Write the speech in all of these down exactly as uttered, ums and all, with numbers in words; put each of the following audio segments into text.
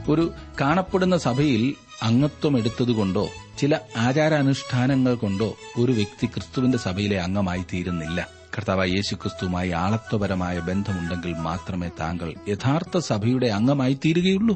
ഒരു കാണപ്പെടുന്ന സഭയിൽ അംഗത്വം എടുത്തതുകൊണ്ടോ ചില ആചാരാനുഷ്ഠാനങ്ങൾ കൊണ്ടോ ഒരു വ്യക്തി ക്രിസ്തുവിന്റെ സഭയിലെ അംഗമായി തീരുന്നില്ല. കർത്താവായ യേശു ക്രിസ്തുവുമായി ആളത്വപരമായ ബന്ധമുണ്ടെങ്കിൽ മാത്രമേ താങ്കൾ യഥാർത്ഥ സഭയുടെ അംഗമായി തീരുകയുള്ളൂ.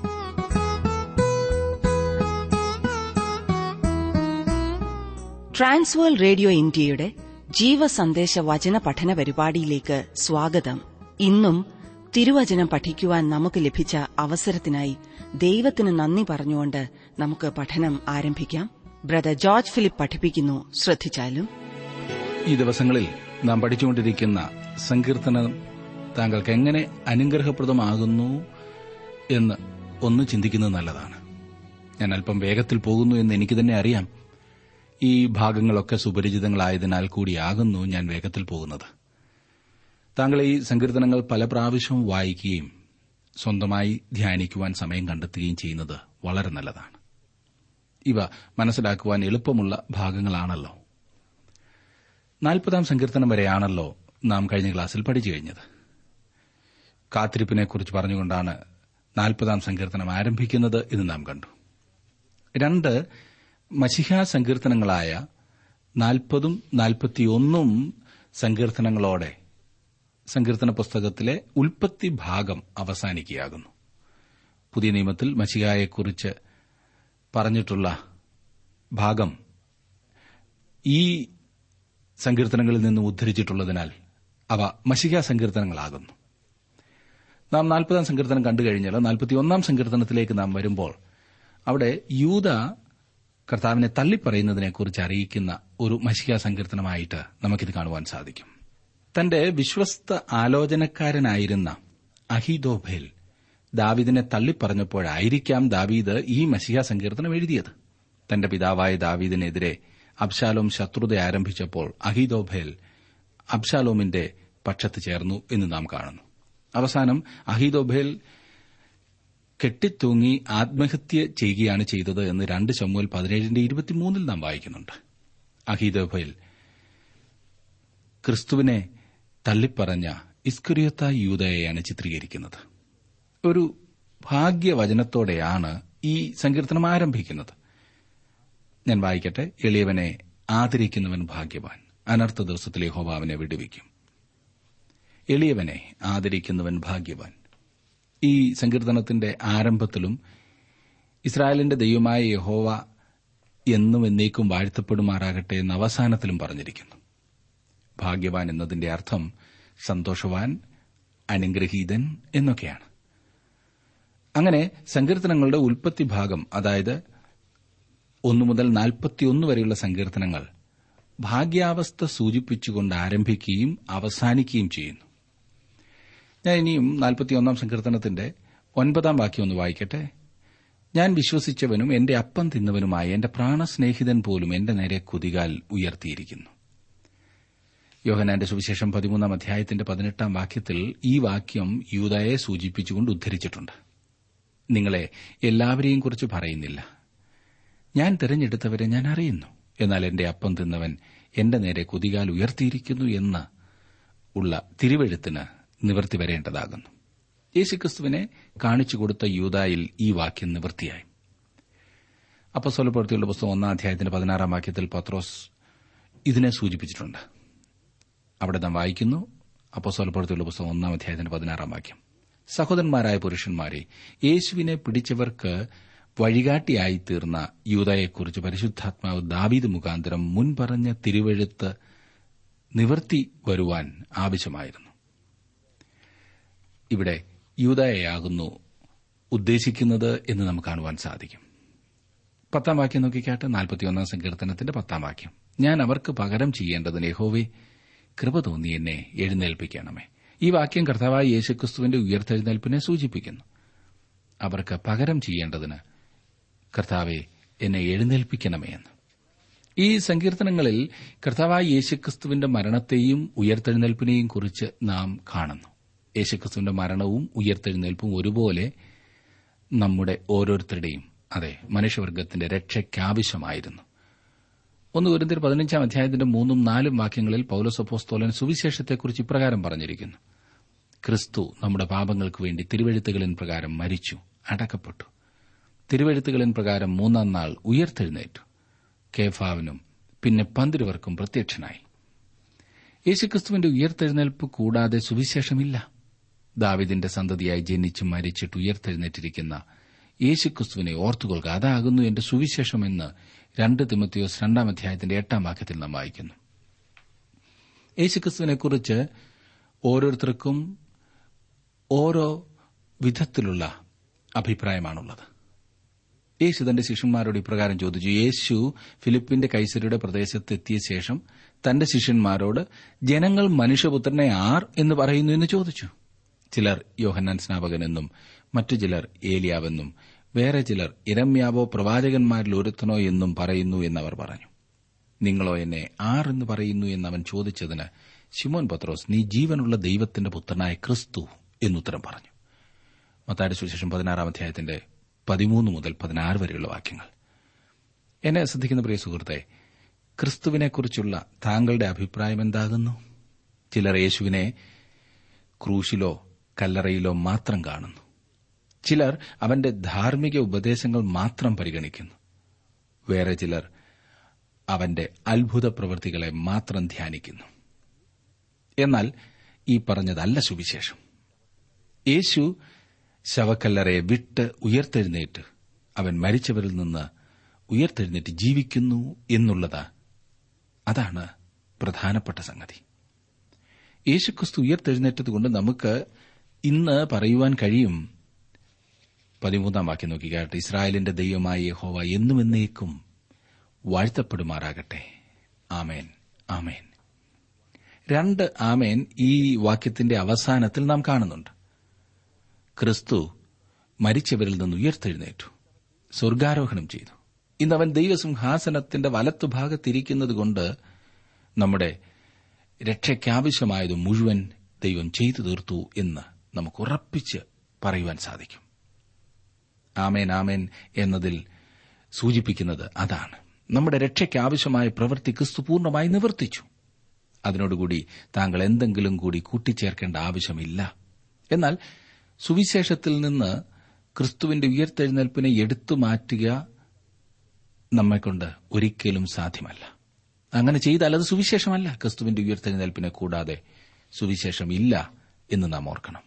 ട്രാൻസ്വേൾ റേഡിയോ ഇന്ത്യയുടെ ജീവസന്ദേശ വചന പഠന പരിപാടിയിലേക്ക് സ്വാഗതം. ഇന്നും തിരുവചനം പഠിക്കുവാൻ നമുക്ക് ലഭിച്ച അവസരത്തിനായി ദൈവത്തിന് നന്ദി പറഞ്ഞുകൊണ്ട് നമുക്ക് പഠനം ആരംഭിക്കാം. ബ്രദർ ജോർജ് ഫിലിപ്പ് പഠിപ്പിക്കുന്നു. ശ്രദ്ധിച്ചാലും. ഈ ദിവസങ്ങളിൽ നാം പഠിച്ചുകൊണ്ടിരിക്കുന്ന സങ്കീർത്തനം താങ്കൾക്ക് എങ്ങനെ അനുഗ്രഹപ്രദമാകുന്നു എന്ന് ഒന്ന് ചിന്തിക്കുന്നത് നല്ലതാണ്. ഞാൻ അല്പം വേഗത്തിൽ പോകുന്നു എന്ന് എനിക്ക് തന്നെ അറിയാം. ഈ ഭാഗങ്ങളൊക്കെ സുപരിചിതങ്ങളായതിനാൽ കൂടിയാകുന്നു ഞാൻ വേഗത്തിൽ പോകുന്നത്. താങ്കൾ ഈ സങ്കീർത്തനങ്ങൾ പല പ്രാവശ്യവും വായിക്കുകയും സ്വന്തമായി ധ്യാനിക്കുവാൻ സമയം കണ്ടെത്തുകയും ചെയ്യുന്നത് വളരെ നല്ലതാണ്. ഇവ മനസ്സിലാക്കുവാൻ എളുപ്പമുള്ള ഭാഗങ്ങളാണല്ലോ. നാൽപ്പതാം സങ്കീർത്തനം വരെയാണല്ലോ നാം കഴിഞ്ഞ ക്ലാസ്സിൽ പഠിച്ചു കഴിഞ്ഞത്. കാത്തിരിപ്പിനെക്കുറിച്ച് പറഞ്ഞുകൊണ്ടാണ് നാൽപ്പതാം സങ്കീർത്തനം ആരംഭിക്കുന്നത് എന്ന് നാം കണ്ടു. രണ്ട് മശിഹാ സങ്കീർത്തനങ്ങളായ നാൽപ്പതും നാൽപ്പത്തിയൊന്നും സങ്കീർത്തനങ്ങളോടെ സങ്കീർത്തന പുസ്തകത്തിലെ ഉൽപ്പത്തി ഭാഗം അവസാനിക്കുകയാകുന്നു. പുതിയ നിയമത്തിൽ മശിഹായെക്കുറിച്ച് പറഞ്ഞിട്ടുള്ള ഭാഗം ഈ സങ്കീർത്തനങ്ങളിൽ നിന്ന് ഉദ്ധരിച്ചിട്ടുള്ളതിനാൽ അവ മശിഹാ സങ്കീർത്തനങ്ങളാകുന്നു. നാം നാൽപ്പതാം സങ്കീർത്തനം കണ്ടുകഴിഞ്ഞാൽ നാൽപ്പത്തിയൊന്നാം സങ്കീർത്തനത്തിലേക്ക് നാം വരുമ്പോൾ അവിടെ യൂദ കർത്താവിനെ തള്ളിപ്പറയുന്നതിനെക്കുറിച്ച് അറിയിക്കുന്ന ഒരു മശിഹാ സങ്കീർത്തനമായിട്ട് നമുക്കിത് കാണുവാൻ സാധിക്കും. തന്റെ വിശ്വസ്ത ആലോചനക്കാരനായിരുന്ന അഹീതോഫേൽ ദാവീദിനെ തള്ളിപ്പറഞ്ഞപ്പോഴായിരിക്കാം ദാവീദ് ഈ മശിഹാ സങ്കീർത്തനം എഴുതിയത്. തന്റെ പിതാവായ ദാവീദിനെതിരെ അബ്ശാലോം ശത്രുത ആരംഭിച്ചപ്പോൾ അഹീതോഫേൽ അബ്ശാലോമിന്റെ പക്ഷത്ത് ചേർന്നു എന്ന് നാം കാണുന്നു. അവസാനം അഹീതോഫേൽ കെട്ടിത്തൂങ്ങി ആത്മഹത്യ ചെയ്യുകയാണ് ചെയ്തത് എന്ന് രണ്ട് ശമൂവേൽ പതിനേഴിന്റെ ഇരുപത്തിമൂന്നിൽ നാം വായിക്കുന്നുണ്ട്. അഹീതോഫേൽ ക്രിസ്തുവിനെ തള്ളിപ്പറഞ്ഞ ഇസ്കറിയോത്ത യൂദയെയാണ് ചിത്രീകരിക്കുന്നത്. ഒരു ഭാഗ്യവചനത്തോടെയാണ് ഈ സങ്കീർത്തനം ആരംഭിക്കുന്നത്. ഞാൻ വായിക്കട്ടെ. എളിയവനെ ആദരിക്കുന്നവൻ ഭാഗ്യവാൻ, അനർത്ഥ ദിവസത്തിൽ യഹോവ അവനെ വിടുവിക്കും. എളിയവനെ ആദരിക്കുന്നവൻ ഭാഗ്യവാൻ. ഈ സങ്കീർത്തനത്തിന്റെ ആരംഭത്തിലും ഇസ്രായേലിന്റെ ദൈവമായ യഹോവ എന്നും എന്നേക്കും വാഴ്ത്തപ്പെടുമാറാകട്ടെ എന്ന് അവസാനത്തിലും പറഞ്ഞിരിക്കുന്നു. ഭാഗ്യവാൻ എന്നതിന്റെ അർത്ഥം സന്തോഷവാൻ, അനുഗ്രഹീതൻ എന്നൊക്കെയാണ്. അങ്ങനെ സങ്കീർത്തനങ്ങളുടെ ഉൽപ്പത്തി ഭാഗം, അതായത് ഒന്നു മുതൽ നാൽപ്പത്തിയൊന്ന് വരെയുള്ള സങ്കീർത്തനങ്ങൾ ഭാഗ്യാവസ്ഥ സൂചിപ്പിച്ചുകൊണ്ട് ആരംഭിക്കുകയും അവസാനിക്കുകയും ചെയ്യുന്നു. ഞാൻ ഇനിയും നാൽപ്പത്തിയൊന്നാം സങ്കീർത്തനത്തിന്റെ ഒൻപതാം വാക്യം ഒന്ന് വായിക്കട്ടെ. ഞാൻ വിശ്വസിച്ചവനും എന്റെ അപ്പം തിന്നവനുമായ എന്റെ പ്രാണസ്നേഹിതൻ പോലും എന്റെ നേരെ കുതികാൽ ഉയർത്തിയിരിക്കുന്നു. യോഹന്നാന്റെ സുവിശേഷം പതിമൂന്നാം അധ്യായത്തിന്റെ പതിനെട്ടാം വാക്യത്തിൽ ഈ വാക്യം യൂദയെ സൂചിപ്പിച്ചുകൊണ്ട് ഉദ്ധരിച്ചിട്ടുണ്ട്. നിങ്ങളെ എല്ലാവരെയും കുറിച്ച് പറയുന്നില്ല, ഞാൻ തിരഞ്ഞെടുത്തവരെ ഞാൻ അറിയുന്നു, എന്നാൽ എന്റെ അപ്പം തിന്നവൻ എന്റെ നേരെ കുതികാൽ ഉയർത്തിയിരിക്കുന്നു എന്ന് ഉള്ള തിരുവെഴുത്തിന് നിവൃത്തി വരേണ്ടതാകുന്നു. യേശുക്രിസ്തുവിനെ കാണിച്ചുകൊടുത്ത യൂദായിൽ ഈ വാക്യം നിവൃത്തിയായി. അപ്പോസ്തലപ്രവൃത്തികളുടെ പുസ്തകം ഒന്നാം അധ്യായത്തിന്റെ പതിനാറാം വാക്യത്തിൽ പത്രോസ് ഇതിനെ സൂചിപ്പിച്ചിട്ടുണ്ട്. അവിടെ നാം വായിക്കുന്നു, അപ്പോസ്തലപ്രവൃത്തികളുടെ പുസ്തകം ഒന്നാം അധ്യായത്തിന്റെ പതിനാറാം വാക്യം, സഹോദരന്മാരായ പുരുഷന്മാരെ, യേശുവിനെ പിടിച്ചവർക്ക് വഴികാട്ടിയായിത്തീർന്ന യൂദയെക്കുറിച്ച് പരിശുദ്ധാത്മാവ് ദാവീദ് മുഖാന്തരം മുൻപറഞ്ഞ തിരുവെഴുത്ത് നിവൃത്തി വരുവാൻ ആവശ്യമായിരുന്നു. ഇവിടെ യൂദയെയാകുന്നു ഉദ്ദേശിക്കുന്നത് എന്ന് നമുക്ക് കാണുവാൻ സാധിക്കും. പത്താം വാക്യം നോക്കിക്കാട്ടെ. നാൽപ്പത്തിയൊന്നാം സങ്കീർത്തനത്തിന്റെ പത്താം വാക്യം, ഞാൻ അവർക്ക് പകരം ചെയ്യേണ്ടതിന് യഹോവേ കൃപ തോന്നി എന്നെ എഴുന്നേൽപ്പിക്കണമേ. ഈ വാക്യം കർത്താവായ യേശുക്രിസ്തുവിന്റെ ഉയർത്തെഴുന്നേൽപ്പിനെ സൂചിപ്പിക്കുന്നു. അവർക്ക് പകരം ചെയ്യേണ്ടതിന് കർത്താവെ എന്നെ എഴുന്നേൽപ്പിക്കണമേ എന്ന്. ഈ സങ്കീർത്തനങ്ങളിൽ കർത്താവായ യേശുക്രിസ്തുവിന്റെ മരണത്തെയും ഉയർത്തെഴുന്നേൽപ്പിനെയും കുറിച്ച് നാം കാണുന്നു. യേശുക്രിസ്തുവിന്റെ മരണവും ഉയർത്തെഴുന്നേൽപ്പും ഒരുപോലെ നമ്മുടെ ഓരോരുത്തരുടെയും, അതെ, മനുഷ്യവർഗത്തിന്റെ രക്ഷയ്ക്കാവശ്യമായിരുന്നു. ഒന്ന് കൊരിന്ത്യർ പതിനഞ്ചാം അധ്യായത്തിന്റെ മൂന്നും നാലും വാക്യങ്ങളിൽ പൌലോസ് അപ്പോസ്തലൻ സുവിശേഷത്തെക്കുറിച്ച് ഇപ്രകാരം പറഞ്ഞിരിക്കുന്നു: ക്രിസ്തു നമ്മുടെ പാപങ്ങൾക്ക് വേണ്ടി തിരുവെഴുത്തുകളിൻ പ്രകാരം മരിച്ചു, അടക്കപ്പെട്ടു. തിരുവെഴുത്തുകളിൻ പ്രകാരം മൂന്നാം നാൾ ഉയർത്തെഴുന്നേറ്റു. കേഫാവിനും പിന്നെ പന്തിരുവർക്കും പ്രത്യക്ഷനായി. യേശുക്രിസ്തുവിന്റെ ഉയർത്തെഴുന്നേൽപ്പ് കൂടാതെ സുവിശേഷമില്ല. ദാവീദിന്റെ സന്തതിയായി ജനിച്ച് മരിച്ചിട്ട് ഉയർത്തെഴുന്നേറ്റിരിക്കുന്ന യേശുക്രിസ്തുവിനെ ഓർത്തുകൊള്ളുക, അതാകുന്നു എന്റെ സുവിശേഷമെന്ന് രണ്ട് തിമോഥെയോസ് രണ്ടാം അധ്യായത്തിന്റെ എട്ടാം വാക്യത്തിൽ നാം വായിക്കുന്നു. യേശുക്രിസ്തുവിനെക്കുറിച്ച് ഓരോരുത്തർക്കും ഓരോ വിധത്തിലുള്ള അഭിപ്രായമാണുള്ളത്. യേശു തന്റെ ശിഷ്യന്മാരോട് ഇപ്രകാരം ചോദിച്ചു. യേശു ഫിലിപ്പിന്റെ കൈസരുടെ പ്രദേശത്തെത്തിയ ശേഷം തന്റെ ശിഷ്യന്മാരോട്, ജനങ്ങൾ മനുഷ്യപുത്രനെ ആർ എന്ന് പറയുന്നു എന്ന് ചോദിച്ചു. ചിലർ യോഹന്നാൻ സ്നാപകനെന്നും മറ്റു ചിലർ ഏലിയാവെന്നും വേറെ ചിലർ യിരെമ്യാവോ പ്രവാചകന്മാരിൽ ഒരുത്തനോ എന്നും പറയുന്നു എന്നവർ പറഞ്ഞു. നിങ്ങളോ എന്നെ ആർ എന്ന് പറയുന്നു എന്നവൻ ചോദിച്ചതിന് ശിമോൻ പത്രോസ്, നീ ജീവനുള്ള ദൈവത്തിന്റെ പുത്രനായ ക്രിസ്തു എന്നുത്തരം പറഞ്ഞു. മത്തായിയുടെ സുവിശേഷം പതിനാറാം അധ്യായത്തിന്റെ പതിമൂന്ന് മുതൽ പതിനാറ് വരെയുള്ള വാക്യങ്ങൾ. എന്നെ ശ്രദ്ധിക്കുന്ന പ്രിയ സുഹൃത്തെ, ക്രിസ്തുവിനെക്കുറിച്ചുള്ള താങ്കളുടെ അഭിപ്രായം എന്താകുന്നു? ചിലർ യേശുവിനെ ക്രൂശിലോ കല്ലറയിലോ മാത്രം കാണുന്നു. ചിലർ അവന്റെ ധാർമ്മിക ഉപദേശങ്ങൾ മാത്രം പരിഗണിക്കുന്നു. വേറെ ചിലർ അവന്റെ അത്ഭുത പ്രവൃത്തികളെ മാത്രം ധ്യാനിക്കുന്നു. എന്നാൽ ഈ പറഞ്ഞതല്ല സുവിശേഷം. യേശു ശവക്കല്ലറയെ വിട്ട് ഉയർത്തെഴുന്നേറ്റ് അവൻ മരിച്ചവരിൽ നിന്ന് ഉയർത്തെഴുന്നേറ്റ് ജീവിക്കുന്നു എന്നുള്ളത്, അതാണ് പ്രധാനപ്പെട്ട സംഗതി. യേശുക്രിസ്തു ഉയർത്തെഴുന്നേറ്റതുകൊണ്ട് നമുക്ക് ഇന്ന് പറയുവാൻ കഴിയും. പതിമൂന്നാം വാക്യം നോക്കിക്കാട്ടെ. ഇസ്രായേലിന്റെ ദൈവമായ യഹോവ എന്നും എന്നേക്കും വാഴ്ത്തപ്പെടുമാറാകട്ടെ. ആമേൻ, ആമേൻ. രണ്ട് ആമേൻ ഈ വാക്യത്തിന്റെ അവസാനത്തിൽ നാം കാണുന്നുണ്ട്. ക്രിസ്തു മരിച്ചവരിൽ നിന്ന് ഉയർത്തെഴുന്നേറ്റു, സ്വർഗാരോഹണം ചെയ്തു. ഇന്ന് അവൻ ദൈവസിംഹാസനത്തിന്റെ വലത്തുഭാഗത്തിരിക്കുന്നതുകൊണ്ട് നമ്മുടെ രക്ഷയ്ക്കാവശ്യമായത് മുഴുവൻ ദൈവം ചെയ്തു തീർത്തു എന്ന് നമുക്ക് ഉറപ്പിച്ച് പറയുവാൻ സാധിക്കും. ആമേൻ, ആമേൻ എന്നതിൽ സൂചിപ്പിക്കുന്നത് അതാണ്. നമ്മുടെ രക്ഷയ്ക്കാവശ്യമായ പ്രവൃത്തി ക്രിസ്തു പൂർണ്ണമായി നിവർത്തിച്ചു. അതിനോടുകൂടി താങ്കൾ എന്തെങ്കിലും കൂടി കൂട്ടിച്ചേർക്കേണ്ട ആവശ്യമില്ല. എന്നാൽ സുവിശേഷത്തിൽ നിന്ന് ക്രിസ്തുവിന്റെ ഉയർത്തെഴുന്നേൽപ്പിനെ എടുത്തു മാറ്റുക നമ്മെക്കൊണ്ട് ഒരിക്കലും സാധ്യമല്ല. അങ്ങനെ ചെയ്താൽ അത് സുവിശേഷമല്ല. ക്രിസ്തുവിന്റെ ഉയർത്തെഴുന്നേൽപ്പിനെ കൂടാതെ സുവിശേഷം ഇല്ല എന്ന് നാം ഓർക്കണം.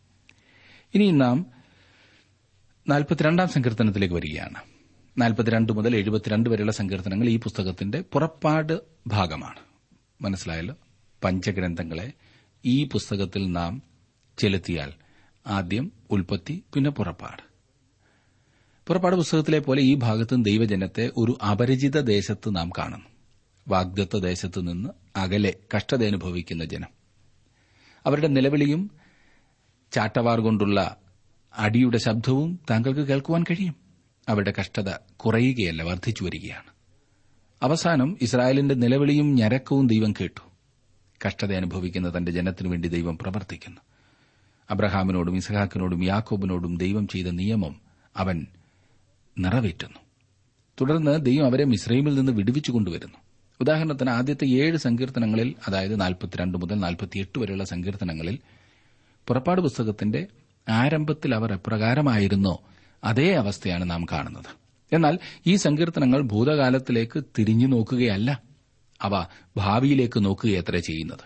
ഇനി നാം നാൽപ്പത്തിരണ്ടാം സങ്കീർത്തനത്തിലേക്ക് വരികയാണ്. നാൽപ്പത്തിരണ്ട് മുതൽ എഴുപത്തിരണ്ട് വരെയുള്ള സങ്കീർത്തനങ്ങൾ ഈ പുസ്തകത്തിന്റെ പുറപ്പാട് ഭാഗമാണ്. മനസ്സിലായല്ലോ? പഞ്ചഗ്രന്ഥങ്ങളെ ഈ പുസ്തകത്തിൽ നാം ചെലുത്തിയാൽ ആദ്യം ഉൽപ്പത്തി, പിന്നെ പുറപ്പാട്. പുറപ്പാട് പുസ്തകത്തിലെ പോലെ ഈ ഭാഗത്തും ദൈവജനത്തെ ഒരു അപരിചിത ദേശത്ത് നാം കാണുന്നു. വാഗ്ദത്ത ദേശത്തു നിന്ന് അകലെ കഷ്ടത അനുഭവിക്കുന്ന ജനം. അവരുടെ നിലവിളിയും ചാട്ടവാർ കൊണ്ടുള്ള അടിയുടെ ശബ്ദവും താങ്കൾക്ക് കേൾക്കുവാൻ കഴിയും. അവരുടെ കഷ്ടത കുറയുകയല്ല, വർദ്ധിച്ചു വരികയാണ്. അവസാനം ഇസ്രായേലിന്റെ നിലവിളിയും ഞരക്കവും ദൈവം കേട്ടു. കഷ്ടത അനുഭവിക്കുന്ന തന്റെ ജനത്തിനു വേണ്ടി ദൈവം പ്രവർത്തിക്കുന്നു. അബ്രഹാമിനോടും ഇസ്ഹാക്കിനോടും യാക്കോബിനോടും ദൈവം ചെയ്ത നിയമം അവൻ നിറവേറ്റുന്നു. തുടർന്ന് ദൈവം അവരെ മിസ്രൈമിൽ നിന്ന് വിടുവിച്ചു കൊണ്ടുവരുന്നു. ഉദാഹരണത്തിന് ആദ്യത്തെ ഏഴ് സങ്കീർത്തനങ്ങളിൽ, അതായത് നാൽപ്പത്തിരണ്ട് മുതൽ നാൽപ്പത്തിയെട്ട് വരെയുള്ള സങ്കീർത്തനങ്ങളിൽ പുറപ്പാട് പുസ്തകത്തിന്റെ ആരംഭത്തിൽ അവർ എപ്രകാരമായിരുന്നോ അതേ അവസ്ഥയാണ് നാം കാണുന്നത്. എന്നാൽ ഈ സങ്കീർത്തനങ്ങൾ ഭൂതകാലത്തിലേക്ക് തിരിഞ്ഞു നോക്കുകയല്ല, അവ ഭാവിയിലേക്ക് നോക്കുകയത്രേ ചെയ്യുന്നത്.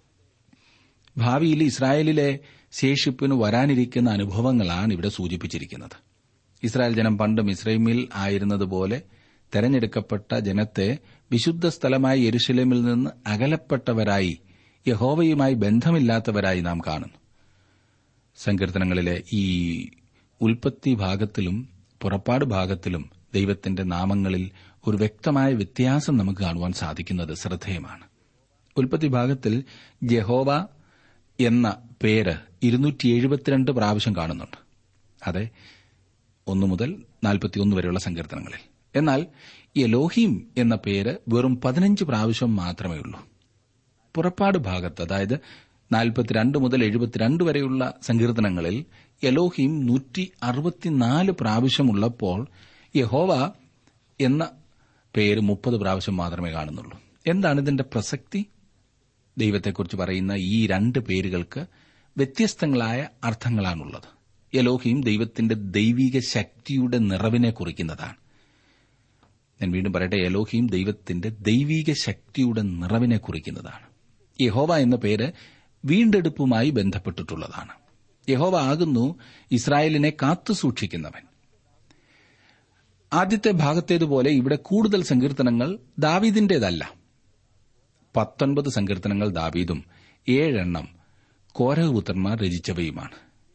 ഭാവിയിൽ ഇസ്രായേലിലെ ശേഷിപ്പിന് വരാനിരിക്കുന്ന അനുഭവങ്ങളാണ് ഇവിടെ സൂചിപ്പിച്ചിരിക്കുന്നത്. ഇസ്രായേൽ ജനം പണ്ട് മിസ്രൈമിൽ ആയിരുന്നതുപോലെ തെരഞ്ഞെടുക്കപ്പെട്ട ജനത്തെ വിശുദ്ധ സ്ഥലമായ യെരുശലേമിൽ നിന്ന് അകലപ്പെട്ടവരായി, യഹോവയുമായി ബന്ധമില്ലാത്തവരായി നാം കാണുന്നു. സങ്കീർത്തനങ്ങളിലെ ഈ ഉൽപ്പത്തി ഭാഗത്തിലും പുറപ്പാട് ഭാഗത്തിലും ദൈവത്തിന്റെ നാമങ്ങളിൽ ഒരു വ്യക്തമായ വ്യത്യാസം നമുക്ക് കാണുവാൻ സാധിക്കുന്നത് ശ്രദ്ധേയമാണ്. ഉൽപ്പത്തി ഭാഗത്തിൽ യഹോവ എന്ന പേര് ഇരുന്നൂറ്റി എഴുപത്തിരണ്ട് പ്രാവശ്യം കാണുന്നുണ്ട്. അതെ, ഒന്നു മുതൽ നാൽപ്പത്തിയൊന്ന് വരെയുള്ള സങ്കീർത്തനങ്ങളിൽ. എന്നാൽ എലോഹിം എന്ന പേര് വെറും പതിനഞ്ച് പ്രാവശ്യം മാത്രമേ ഉള്ളൂ. പുറപ്പാട് ഭാഗത്ത്, അതായത് നാൽപ്പത്തിരണ്ട് മുതൽ എഴുപത്തിരണ്ട് വരെയുള്ള സങ്കീർത്തനങ്ങളിൽ എലോഹിം നൂറ്റി അറുപത്തിനാല് പ്രാവശ്യമുള്ളപ്പോൾ യഹോവ എന്ന പേര് മുപ്പത് പ്രാവശ്യം മാത്രമേ കാണുന്നുള്ളൂ. എന്താണ് ഇതിന്റെ പ്രസക്തി? ദൈവത്തെക്കുറിച്ച് പറയുന്ന ഈ രണ്ട് പേരുകൾക്ക് വ്യത്യസ്തങ്ങളായ അർത്ഥങ്ങളാണുള്ളത്. എലോഹീം ദൈവത്തിന്റെ ദൈവിക ശക്തിയുടെ നിറവിനെ കുറിക്കുന്നതാണ്. ഞാൻ വീണ്ടും പറയട്ടെ, എലോഹീം ദൈവത്തിന്റെ ദൈവിക ശക്തിയുടെ നിറവിനെ കുറിക്കുന്നതാണ്. യഹോവ എന്ന പേര് വീണ്ടെടുപ്പുമായി ബന്ധപ്പെട്ടിട്ടുള്ളതാണ്. യഹോവ ആകുന്നു ഇസ്രായേലിനെ കാത്തുസൂക്ഷിക്കുന്നവൻ. ആദ്യത്തെ ഭാഗത്തേതുപോലെ ഇവിടെ കൂടുതൽ സങ്കീർത്തനങ്ങൾ ദാവീദിന്റേതല്ല. പത്തൊൻപത് സങ്കീർത്തനങ്ങൾ ദാവീദും ഏഴെണ്ണം കോരഹ് പുത്രന്മാർ രചിച്ചവയുമാണ്.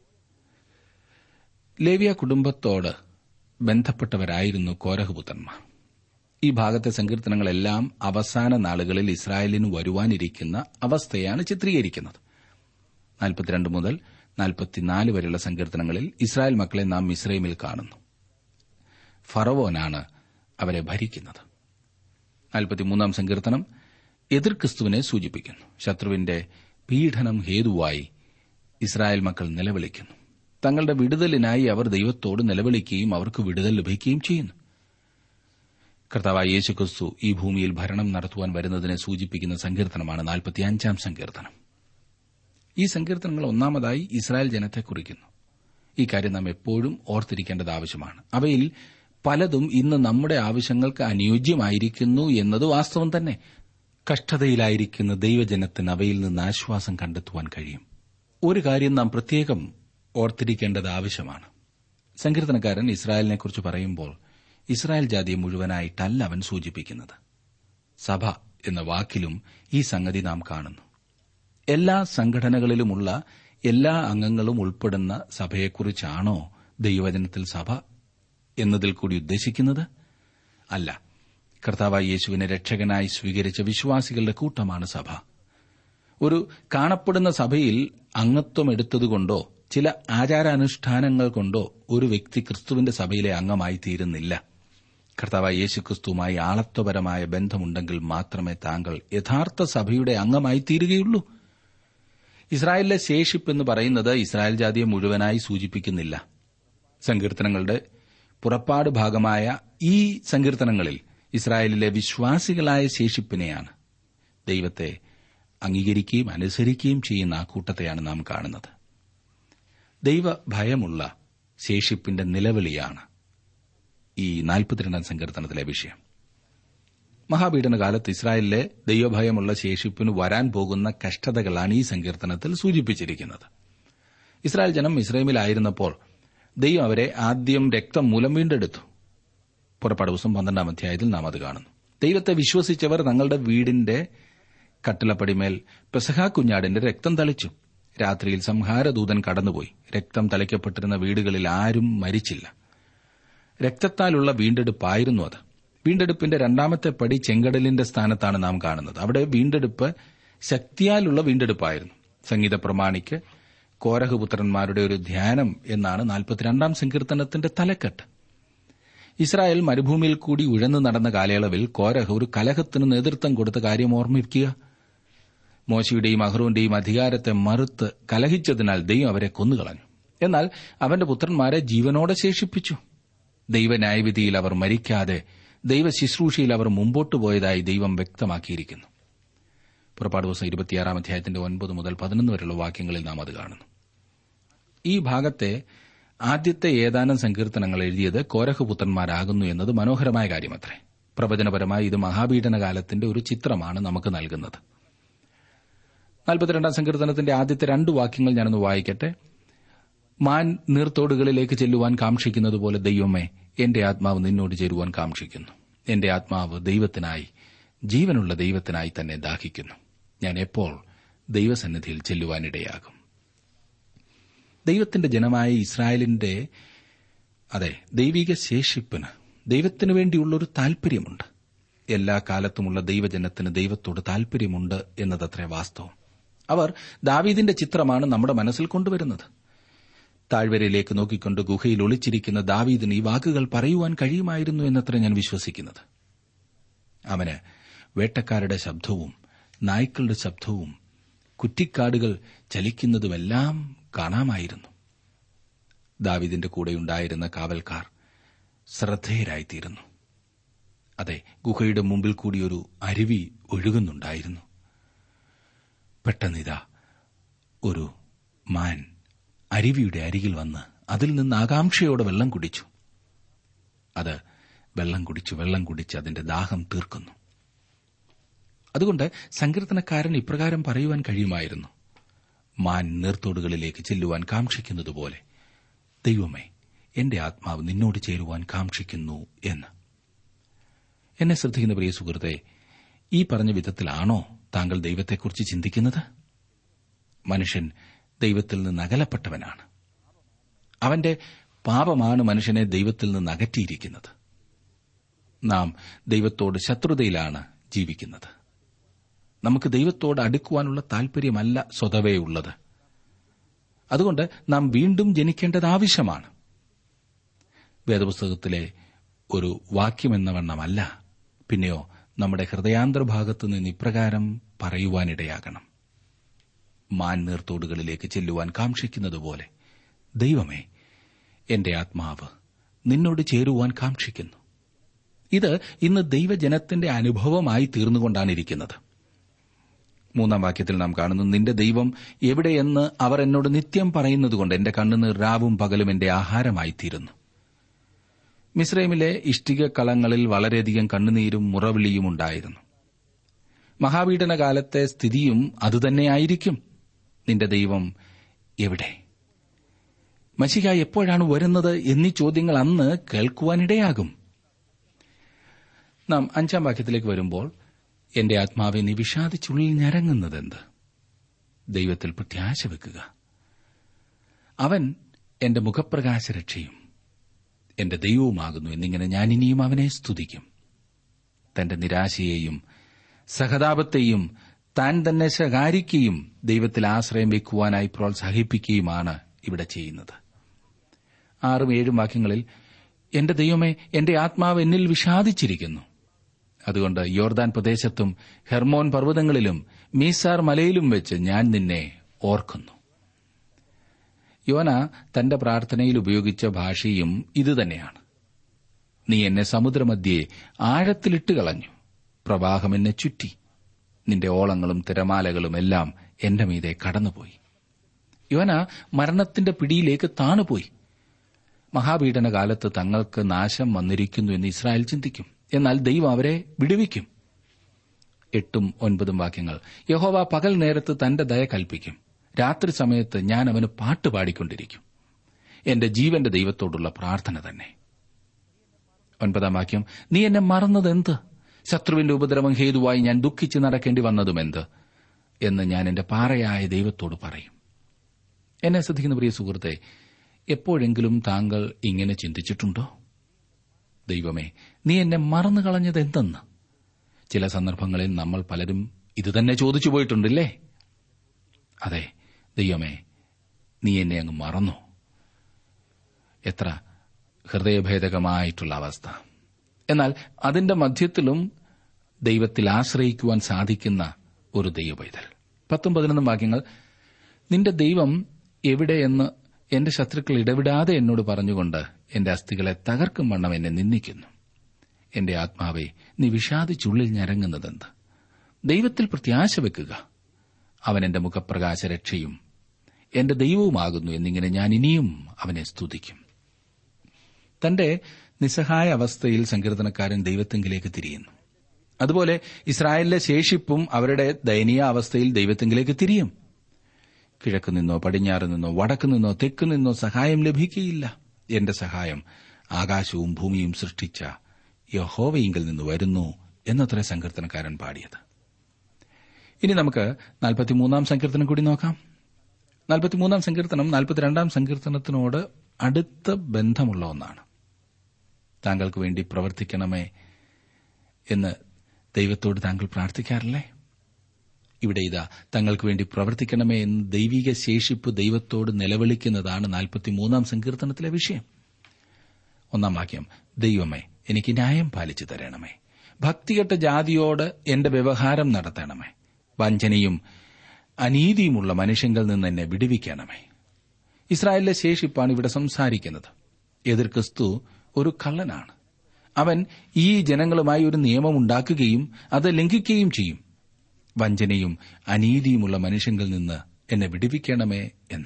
ലേവ്യ കുടുംബത്തോട് ബന്ധപ്പെട്ടവരായിരുന്നു കോരഹ് പുത്രന്മാർ. ഈ ഭാഗത്തെ സങ്കീർത്തനങ്ങളെല്ലാം അവസാന നാളുകളിൽ ഇസ്രായേലിന് വരുവാനിരിക്കുന്ന അവസ്ഥയാണ് ചിത്രീകരിക്കുന്നത്. നാൽപ്പത്തിരണ്ട് മുതൽ നാൽപ്പത്തിനാല് വരെയുള്ള സങ്കീർത്തനങ്ങളിൽ ഇസ്രായേൽ മക്കളെ നാം മിസ്രൈമിൽ കാണുന്നു. ഫറവോനാണ് അവരെ ഭരിക്കുന്നത്. നാൽപ്പത്തിമൂന്നാം സങ്കീർത്തനം എതിർ ക്രിസ്തുവിനെ സൂചിപ്പിക്കുന്നു. ശത്രുവിന്റെ പീഡനം ഹേതുവായി ഇസ്രായേൽ മക്കൾ നിലവിളിക്കുന്നു. തങ്ങളുടെ വിടുതലിനായി അവർ ദൈവത്തോട് നിലവിളിക്കുകയും അവർക്ക് വിടുതൽ ലഭിക്കുകയും ചെയ്യുന്നു. കർത്താവായ യേശുക്രിസ്തു ഈ ഭൂമിയിൽ ഭരണം നടത്തുവാൻ വരുന്നതിനെ സൂചിപ്പിക്കുന്ന സങ്കീർത്തനമാണ് നാൽപ്പത്തിയഞ്ചാം സങ്കീർത്തനം. ഈ സങ്കീർത്തനങ്ങൾ ഒന്നാമതായി ഇസ്രായേൽ ജനത്തെ കുറിക്കുന്നു. ഈ കാര്യം നാം എപ്പോഴും ഓർത്തിരിക്കേണ്ടത് ആവശ്യമാണ്. അവയിൽ പലതും ഇന്ന് നമ്മുടെ ആവശ്യങ്ങൾക്ക് അനുയോജ്യമായിരിക്കുന്നു എന്നത് വാസ്തവം തന്നെ. കഷ്ടതയിലായിരിക്കുന്ന ദൈവജനത്തിന് അവയിൽ നിന്ന് ആശ്വാസം കണ്ടെത്തുവാൻ കഴിയും. ഒരു കാര്യം നാം പ്രത്യേകം ഓർത്തിരിക്കേണ്ടത് ആവശ്യമാണ്. സങ്കീർത്തനക്കാരൻ ഇസ്രായേലിനെക്കുറിച്ച് പറയുമ്പോൾ ഇസ്രായേൽ ജാതിയെ മുഴുവനായിട്ടല്ല അവൻ സൂചിപ്പിക്കുന്നത്. സഭ എന്ന വാക്കിലും ഈ സംഗതി നാം കാണുന്നു. എല്ലാ സംഘടനകളിലുമുള്ള എല്ലാ അംഗങ്ങളും ഉൾപ്പെടുന്ന സഭയെക്കുറിച്ചാണോ ദൈവവചനത്തിൽ സഭ എന്നതിൽ കൂടി ഉദ്ദേശിക്കുന്നത്? അല്ല. കർത്താവായ യേശുവിനെ രക്ഷകനായി സ്വീകരിച്ച വിശ്വാസികളുടെ കൂട്ടമാണ് സഭ. ഒരു കാണപ്പെടുന്ന സഭയിൽ അംഗത്വം എടുത്തതുകൊണ്ടോ ചില ആചാരാനുഷ്ഠാനങ്ങൾ കൊണ്ടോ ഒരു വ്യക്തി ക്രിസ്തുവിന്റെ സഭയിലെ അംഗമായി തീരുന്നില്ല. കർത്താവായ യേശു ക്രിസ്തുവുമായി ആളത്വപരമായ ബന്ധമുണ്ടെങ്കിൽ മാത്രമേ താങ്കൾ യഥാർത്ഥ സഭയുടെ അംഗമായി തീരുകയുള്ളൂ. ഇസ്രായേലിലെ ശേഷിപ്പ് എന്ന് പറയുന്നത് ഇസ്രായേൽ ജാതിയെ മുഴുവനായി സൂചിപ്പിക്കുന്നില്ല. സങ്കീർത്തനങ്ങളുടെ പുറപ്പാട് ഭാഗമായ ഈ സങ്കീർത്തനങ്ങളിൽ ഇസ്രായേലിലെ വിശ്വാസികളായ ശേഷിപ്പിനെയാണ്, ദൈവത്തെ അംഗീകരിക്കുകയും അനുസരിക്കുകയും ചെയ്യുന്ന ആ കൂട്ടത്തെയാണ് നാം കാണുന്നത്. ദൈവഭയമുള്ള ശേഷിപ്പിന്റെ നിലവിളിയാണ് ഈ നാൽപ്പത്തിരണ്ടാം സങ്കീർത്തനത്തിലെ വിഷയം. മഹാപീഡനകാലത്ത് ഇസ്രായേലിലെ ദൈവഭയമുള്ള ശേഷിപ്പിന് വരാൻ പോകുന്ന കഷ്ടതകളാണ് ഈ സങ്കീർത്തനത്തിൽ സൂചിപ്പിച്ചിരിക്കുന്നത്. ഇസ്രായേൽ ജനം മിസ്രൈമിലായിരുന്നപ്പോൾ ദൈവം അവരെ ആദ്യം രക്തം മൂലം വീണ്ടെടുത്തു. പുറപ്പാട് പുസ്തകം പന്ത്രണ്ടാം അധ്യായത്തിൽ നാം അത് കാണുന്നു. ദൈവത്തെ വിശ്വസിച്ചവർ തങ്ങളുടെ വീടിന്റെ കട്ടിളപ്പടിമേൽ പെസഹാ കുഞ്ഞാടിന്റെ രക്തം തളിച്ചു. രാത്രിയിൽ സംഹാരദൂതൻ കടന്നുപോയി. രക്തം തളിക്കപ്പെട്ടിരുന്ന വീടുകളിൽ ആരും മരിച്ചില്ല. രക്തത്താലുള്ള വീണ്ടെടുപ്പായിരുന്നു അത്. വീണ്ടെടുപ്പിന്റെ രണ്ടാമത്തെ പടി ചെങ്കടലിന്റെ സ്ഥാനത്താണ് നാം കാണുന്നത്. അവിടെ വീണ്ടെടുപ്പ് ശക്തിയാലുള്ള വീണ്ടെടുപ്പായിരുന്നു. സംഗീത പ്രമാണിക്ക് കോരഹ് പുത്രന്മാരുടെ ഒരു ധ്യാനം എന്നാണ് നാൽപ്പത്തിരണ്ടാം സങ്കീർത്തനത്തിന്റെ തലക്കെട്ട്. ഇസ്രായേൽ മരുഭൂമിയിൽ കൂടി ഉഴന്നു നടന്ന കാലയളവിൽ കോരഹ് ഒരു കലഹത്തിന് നേതൃത്വം കൊടുത്ത കാര്യം ഓർമ്മിക്കുക. മോശയുടെയും അഹ്റോന്റെയും അധികാരത്തെ മറുത്ത് കലഹിച്ചതിനാൽ ദൈവം അവരെ കൊന്നുകളഞ്ഞു. എന്നാൽ അവന്റെ പുത്രന്മാരെ ജീവനോടെ ശേഷിപ്പിച്ചു. ദൈവന്യായവിധിയിൽ അവർ മരിക്കാതെ ദൈവ ശുശ്രൂഷയിൽ അവർ മുമ്പോട്ടു പോയതായി ദൈവം വ്യക്തമാക്കിയിരിക്കുന്നു. പുറപ്പാട് ദിവസം ഇരുപത്തിയാറാം അധ്യായത്തിന്റെ ഒൻപത് മുതൽ പതിനൊന്ന് വരെയുള്ള വാക്യങ്ങളിൽ നാം അത് കാണുന്നു. ഈ ഭാഗത്തെ ആദ്യത്തെ ഏതാനും സങ്കീർത്തനങ്ങൾ എഴുതിയത് കോരഹ് പുത്രന്മാരാകുന്നു എന്നത് മനോഹരമായ കാര്യമത്രേ. പ്രവചനപരമായി ഇത് മഹാപീഡനകാലത്തിന്റെ ഒരു ചിത്രമാണ് നമുക്ക് നൽകുന്നത്. നാൽപ്പത്തിരണ്ടാം സങ്കീർത്തനത്തിന്റെ ആദ്യത്തെ രണ്ട് വാക്യങ്ങൾ ഞാനൊന്ന് വായിക്കട്ടെ. മാൻ നീർത്തോടുകളിലേക്ക് ചെല്ലുവാൻ കാക്ഷിക്കുന്നതുപോലെ ദൈവമേ, എന്റെ ആത്മാവ് നിന്നോട് ചേരുവാൻ കാക്ഷിക്കുന്നു. എന്റെ ആത്മാവ് ദൈവത്തിനായി, ജീവനുള്ള ദൈവത്തിനായി തന്നെ ദാഹിക്കുന്നു. ഞാൻ എപ്പോൾ ദൈവസന്നിധിയിൽ ചെല്ലുവാനിടയാകും. ദൈവത്തിന്റെ ജനമായ ഇസ്രായേലിന്റെ അതെ ദൈവിക ശേഷിപ്പിന് ദൈവത്തിനു വേണ്ടിയുള്ളൊരു താൽപര്യമുണ്ട്. എല്ലാ കാലത്തുമുള്ള ദൈവജനത്തിന് ദൈവത്തോട് താൽപര്യമുണ്ട് എന്നതത്രേ വാസ്തവം. അവർ ദാവീദിന്റെ ചിത്രമാണ് നമ്മുടെ മനസ്സിൽ കൊണ്ടുവരുന്നത്. താഴ്വരയിലേക്ക് നോക്കിക്കൊണ്ട് ഗുഹയിൽ ഒളിച്ചിരിക്കുന്ന ദാവീദിന് ഈ വാക്കുകൾ പറയുവാൻ കഴിയുമായിരുന്നു എന്നത്ര ഞാൻ വിശ്വസിക്കുന്നത്. അവന് വേട്ടക്കാരുടെ ശബ്ദവും നായ്ക്കളുടെ ശബ്ദവും കുറ്റിക്കാടുകൾ ചലിക്കുന്നതുമെല്ലാം കാണാമായിരുന്നു. ദാവീദിന്റെ കൂടെയുണ്ടായിരുന്ന കാവൽക്കാർ ശ്രദ്ധേയരായിത്തീരുന്നു. അതെ, ഗുഹയുടെ മുമ്പിൽ കൂടി ഒരു അരുവി ഒഴുകുന്നുണ്ടായിരുന്നു. പെട്ടെന്നിതാ ഒരു മാൻ അരുവിയുടെ അരികിൽ വന്ന് അതിൽ നിന്ന് ആകാംക്ഷയോടെ വെള്ളം കുടിച്ചു. അത് വെള്ളം കുടിച്ചു വെള്ളം കുടിച്ച് അതിന്റെ ദാഹം തീർക്കുന്നു. അതുകൊണ്ട് സങ്കീർത്തനക്കാരൻ ഇപ്രകാരം പറയുവാൻ കഴിയുമായിരുന്നു: മാൻ നീർത്തോടുകളിലേക്ക് ചെല്ലുവാൻ കാക്ഷിക്കുന്നതുപോലെ ദൈവമേ, എന്റെ ആത്മാവ് നിന്നോട് ചേരുവാൻ കാക്ഷിക്കുന്നു എന്ന്. എന്നെ ശ്രദ്ധിക്കുന്ന പ്രിയ സുഹൃത്തെ, ഈ പറഞ്ഞ വിധത്തിലാണോ താങ്കൾ ദൈവത്തെക്കുറിച്ച് ചിന്തിക്കുന്നത്? മനുഷ്യൻ ദൈവത്തിൽ നിന്ന് അകലപ്പെട്ടവനാണ്. അവന്റെ പാപമാണ് മനുഷ്യനെ ദൈവത്തിൽ നിന്ന് അകറ്റിയിരിക്കുന്നത്. നാം ദൈവത്തോട് ശത്രുതയിലാണ് ജീവിക്കുന്നത്. നമുക്ക് ദൈവത്തോട് അടുക്കുവാനുള്ള താൽപര്യമല്ല സ്വതവേ ഉള്ളത്. അതുകൊണ്ട് നാം വീണ്ടും ജനിക്കേണ്ടത് ആവശ്യമാണ്. വേദപുസ്തകത്തിലെ ഒരു വാക്യമെന്ന വണ്ണമല്ല, പിന്നെയോ നമ്മുടെ ഹൃദയാന്തർഭാഗത്തു നിന്ന് ഇപ്രകാരം പറയുവാനിടയാകണം: മാൻ നീർത്തോടുകളിലേക്ക് ചെല്ലുവാൻ കാക്ഷിക്കുന്നതുപോലെ ദൈവമേ, എന്റെ ആത്മാവ് നിന്നോട് ചേരുവാൻ കാക്ഷിക്കുന്നു. ഇത് ഇന്ന് ദൈവജനത്തിന്റെ അനുഭവമായി തീർന്നുകൊണ്ടാണിരിക്കുന്നത്. മൂന്നാം വാക്യത്തിൽ നാം കാണുന്നു: നിന്റെ ദൈവം എവിടെയെന്ന് അവർ എന്നോട് നിത്യം പറയുന്നതുകൊണ്ട് എന്റെ കണ്ണുനീർ രാവും പകലും എന്റെ ആഹാരമായിത്തീരുന്നു. മിസ്രൈമിലെ ഇഷ്ടിക കളങ്ങളിൽ വളരെയധികം കണ്ണുനീരും മുറവിളിയും ഉണ്ടായിരുന്നു. മഹാപീഡന കാലത്തെ സ്ഥിതിയും അതുതന്നെയായിരിക്കും. നിന്റെ ദൈവം എവിടെ? മശിഹ എപ്പോഴാണ് വരുന്നത് എന്നീ ചോദ്യങ്ങൾ അന്ന് കേൾക്കുവാനിടയാകും. നാം അഞ്ചാം വാക്യത്തിലേക്ക് വരുമ്പോൾ, എന്റെ ആത്മാവെ നീ വിഷാദിച്ചുള്ളിൽ ഞരങ്ങുന്നതെന്ത്? ദൈവത്തിൽ പ്രത്യാശ വെക്കുക. അവൻ എന്റെ മുഖപ്രകാശരക്ഷയും എന്റെ ദൈവവുമാകുന്നു എന്നിങ്ങനെ ഞാൻ ഇനിയും അവനെ സ്തുതിക്കും. തന്റെ നിരാശയെയും സഹതാപത്തെയും താൻ തന്നെ ശകാരിക്കുകയും ദൈവത്തിൽ ആശ്രയം വയ്ക്കുവാനായി പ്രോത്സാഹിപ്പിക്കുകയുമാണ് ഇവിടെ ചെയ്യുന്നത്. ആറും ഏഴും വാക്യങ്ങളിൽ, എന്റെ ദൈവമേ, എന്റെ ആത്മാവ് എന്നിൽ വിഷാദിച്ചിരിക്കുന്നു. അതുകൊണ്ട് യോർദാൻ പ്രദേശത്തും ഹെർമോൻ പർവ്വതങ്ങളിലും മീസാർ മലയിലും വെച്ച് ഞാൻ നിന്നെ ഓർക്കുന്നു. യോന തന്റെ പ്രാർത്ഥനയിൽ ഉപയോഗിച്ച ഭാഷയും ഇതുതന്നെയാണ്. നീ എന്നെ സമുദ്രമധ്യേ ആഴത്തിലിട്ട് കളഞ്ഞു, പ്രവാഹം എന്നെ ചുറ്റി, നിന്റെ ഓളങ്ങളും തിരമാലകളും എല്ലാം എന്റെ മീതെ കടന്നുപോയി. യോന മരണത്തിന്റെ പിടിയിലേക്ക് താണുപോയി. മഹാപീഡന കാലത്ത് തങ്ങൾക്ക് നാശം വന്നിരിക്കുന്നു എന്ന് ഇസ്രായേൽ ചിന്തിക്കും. എന്നാൽ ദൈവം അവരെ വിടുവിക്കും. എട്ടും ഒൻപതും വാക്യങ്ങൾ, യഹോവ പകൽ നേരത്ത് തന്റെ ദയ കൽപ്പിക്കും, രാത്രി സമയത്ത് ഞാൻ അവന് പാട്ട് പാടിക്കൊണ്ടിരിക്കും. എന്റെ ജീവന്റെ ദൈവത്തോടുള്ള പ്രാർത്ഥന തന്നെ. ഒൻപതാം വാക്യം, നീ എന്നെ മറന്നതെന്ത്? ശത്രുവിന്റെ ഉപദ്രവം ഹേതുവായി ഞാൻ ദുഃഖിച്ച് നടക്കേണ്ടി വന്നതുമെന്ത് എന്ന് ഞാൻ എന്റെ പാറയായ ദൈവത്തോട് പറയും. എന്നെ ശ്രദ്ധിക്കുന്ന പ്രിയ സുഹൃത്തെ, എപ്പോഴെങ്കിലും താങ്കൾ ഇങ്ങനെ ചിന്തിച്ചിട്ടുണ്ടോ? ദൈവമേ, നീ എന്നെ മറന്നു കളഞ്ഞതെന്തെന്ന്? ചില സന്ദർഭങ്ങളിൽ നമ്മൾ പലരും ഇതുതന്നെ ചോദിച്ചു പോയിട്ടുണ്ടല്ലേ? അതെ, ദൈവമേ, നീ എന്നെ അങ്ങ് മറന്നു. എത്ര ഹൃദയഭേദകമായിട്ടുള്ള അവസ്ഥ! എന്നാൽ അതിന്റെ മധ്യത്തിലും ദൈവത്തിൽ ആശ്രയിക്കുവാൻ സാധിക്കുന്ന ഒരു ദൈവപൈതൽ. പത്തും പതിനൊന്നും വാക്യങ്ങൾ, നിന്റെ ദൈവം എവിടെയെന്ന് എന്റെ ശത്രുക്കൾ ഇടവിടാതെ എന്നോട് പറഞ്ഞുകൊണ്ട് എന്റെ അസ്ഥികളെ തകർക്കും വണ്ണം എന്നെ നിന്ദിക്കുന്നു. എന്റെ ആത്മാവെ, നീ വിഷാദിച്ചുള്ളിൽ ഞരങ്ങുന്നതെന്ത്? ദൈവത്തിൽ പ്രത്യാശ വെക്കുക. അവൻ എന്റെ മുഖപ്രകാശ രക്ഷയും എന്റെ ദൈവവുമാകുന്നു എന്നിങ്ങനെ ഞാൻ ഇനിയും അവനെ സ്തുതിക്കും. തന്റെ നിസ്സഹായ അവസ്ഥയിൽ സങ്കീർത്തനക്കാരൻ ദൈവത്തെങ്കിലേക്ക് തിരിയുന്നു. അതുപോലെ ഇസ്രായേലിലെ ശേഷിപ്പും അവരുടെ ദയനീയ അവസ്ഥയിൽ ദൈവത്തെങ്കിലേക്ക് തിരിയും. കിഴക്ക് നിന്നോ പടിഞ്ഞാറ് നിന്നോ വടക്ക് നിന്നോ തെക്ക് നിന്നോ സഹായം ലഭിക്കുകയില്ല. എന്റെ സഹായം ആകാശവും ഭൂമിയും സൃഷ്ടിച്ച യഹോവയിങ്കൽ നിന്ന് വരുന്നു എന്നത്ര സങ്കീർത്തനക്കാരൻ പാടിയത്. ഇനി നമുക്ക് നാൽപ്പത്തിമൂന്നാം സങ്കീർത്തനം കൂടി നോക്കാം. നാൽപ്പത്തിമൂന്നാം സങ്കീർത്തനം നാൽപ്പത്തിരണ്ടാം സങ്കീർത്തനത്തിനോട് അടുത്ത ബന്ധമുള്ള ഒന്നാണ്. താങ്കൾക്ക് വേണ്ടി പ്രവർത്തിക്കണമേ എന്ന് ദൈവത്തോട് താങ്കൾ പ്രാർത്ഥിക്കാറില്ലേ? ഇവിടെ ഇതാ, തങ്ങൾക്ക് വേണ്ടി പ്രവർത്തിക്കണമേ എന്ന് ദൈവിക ശേഷിപ്പ് ദൈവത്തോട് നിലവിളിക്കുന്നതാണ് നാൽപ്പത്തിമൂന്നാം സങ്കീർത്തനത്തിലെ വിഷയം. ഒന്നാം വാക്യം, ദൈവമേ, എനിക്ക് ന്യായം പാലിച്ചു തരണമേ. ഭക്തികെട്ട ജാതിയോട് എന്റെ വ്യവഹാരം നടത്തണമേ. വഞ്ചനയും അനീതിയുമുള്ള മനുഷ്യങ്കിൽ നിന്ന് എന്നെ വിടുവിക്കണമേ. ഇസ്രായേലിലെ ശേഷിപ്പാണ് ഇവിടെ സംസാരിക്കുന്നത്. എതിർ ക്രിസ്തു ഒരു കള്ളനാണ്. അവൻ ഈ ജനങ്ങളുമായി ഒരു നിയമമുണ്ടാക്കുകയും അത് ലംഘിക്കുകയും ചെയ്യും. വഞ്ചനയും അനീതിയുമുള്ള മനുഷ്യങ്കിൽ നിന്ന് എന്നെ വിടുവിക്കണമേ എന്ന്.